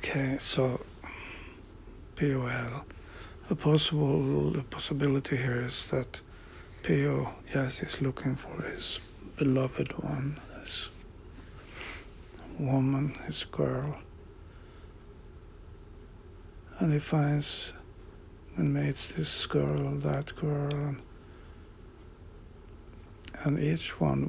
Okay, so POL. The possibility here is that PO, yes, is looking for his beloved one, his woman, his girl. And he finds and meets this girl, that girl, and each one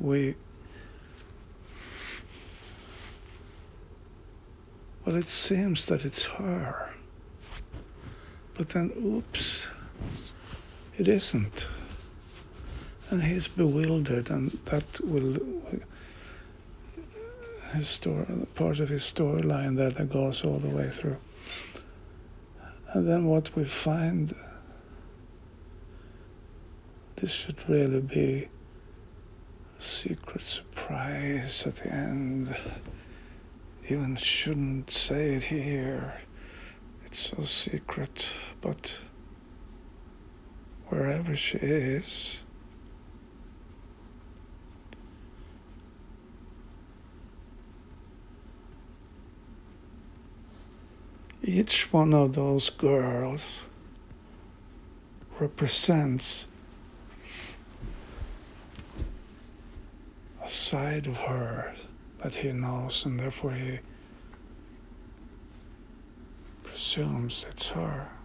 well, it seems that it's her. But then, oops, it isn't. And he's bewildered, and that will part of his storyline that goes all the way through. And then what we find, this should really be a secret surprise at the end. Even shouldn't say it here. It's so secret, but wherever she is, each one of those girls represents a side of her that he knows, and therefore he presumes it's her.